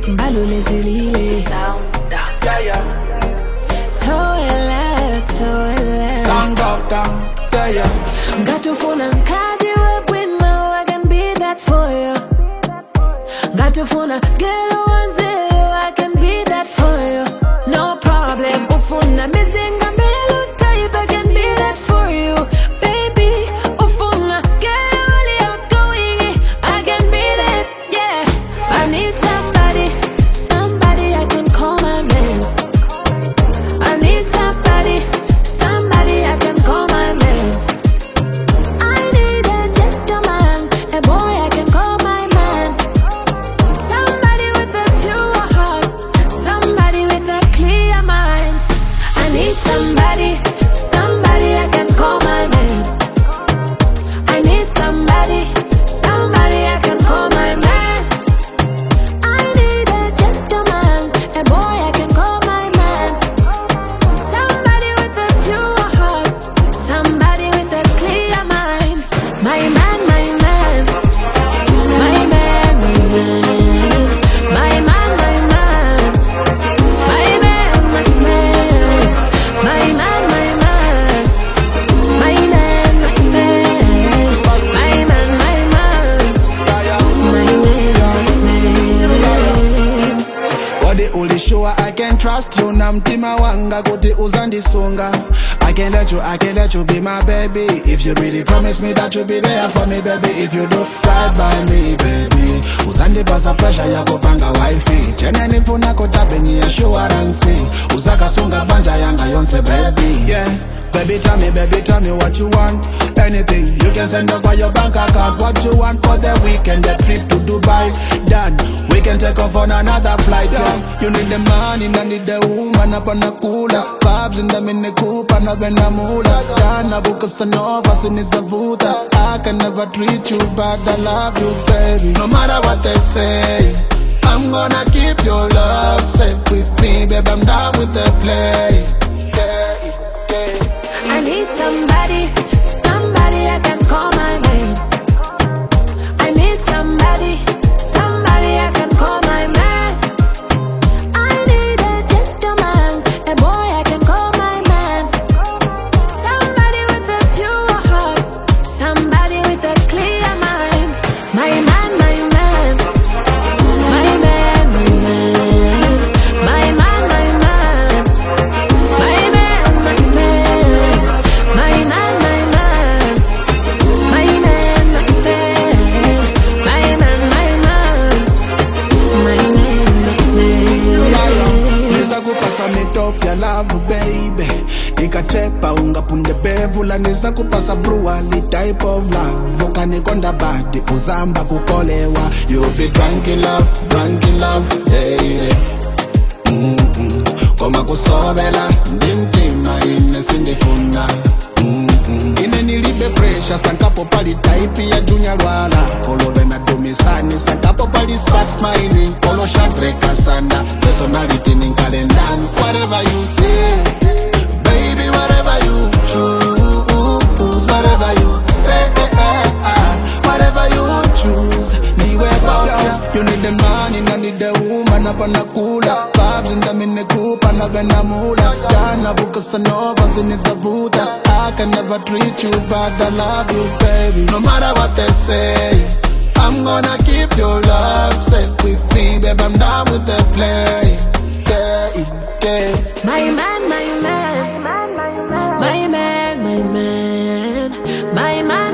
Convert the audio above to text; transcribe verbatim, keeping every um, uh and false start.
Mbalule zilile Yeah, yeah. Toilet, toilet Sound doctor. Yeah, yeah. Ngatufuna mkazi webwino, I can be that for you. Ngatufuna gelo wanzelo, I can be that for you. No problem, ufuna mizinga melo type, I can be that for you. Baby, ufuna gelo wali outgoing, I can be that, yeah. I need somebody, somebody I can call my man. I need somebody, somebody I can call my man. I need a gentleman, a boy I can call my man. Somebody with a pure heart, somebody with a clear mind. I need somebody, somebody I can call my man. I need somebody, somebody I can call my man. I need a gentleman, a boy I can call my man. Somebody with a pure heart, somebody with a clear mind. My man, my man, my man, my man, my man, my man, my man, my man, my man, my man, my man, my man, my man, my man, my man. Wadi uli sure I can trust you. Na mtima wanga kuti uzandisunga. I can let you, I can let you be my baby. If you really promise me that you'll be there for me, baby. If you do right by me, baby. Uzandipasa pressure ya kupanga wifi. Chene nifuna kotabe ni assurance. Uzaka sunga banja yanga yonse, baby. Yeah. Baby, tell me, baby, tell me what you want. Anything, you can send over your bank account. What you want for the weekend, the trip to Dubai. Done, we can take off on another flight, yeah. You need the money, I need the woman up on the cooler. Vibes in the mini coupe, and I've been a moolah. Done, I book a Sanova, sin is a Vuta. I can never treat you bad, I love you, baby. No matter what they say, I'm gonna keep your love safe with me, baby, I'm down with the play. Yeah, yeah. I need somebody, somebody I can call my man. I need somebody, somebody I can call my man. I need a gentleman, a boy I can call my man. Somebody with a pure heart, somebody with a clear mind. My man, my man, my man, my man, my man, my man, my man, my man. My man, my man, my man, my man, my man, my man, my man, my man. Niza kupasa mitop ya love, baby. Ikachepa ungapunde bevula. Niza kupasa bruali type of love. Ukanikonda badi uzamba kukolewa. You be drunk in love, drunk in love, yeah. Mm-mm. Koma kusobela ndimtima ine sindifuna. Mm-mm. Ine nilibe pressure sankapo pali type ya junior wala. Kolo vena domisani sankapo pali spark smiling. Kolo shatreka sana personality ninkalendani. Whatever you say, baby, whatever you choose, whatever you say, whatever you choose, niwe boss. You need the money, I need the woman up on the cooler. Vibes in the mini coupe, and I've been a moolah. Done, I book a Sanova, sin is a Vuta. I can never treat you bad, I love you, baby. No matter what they say, I'm gonna keep your love safe with me, babe, I'm down with the play. Yeah, yeah. My man, my man, my man, my man, my man, my man.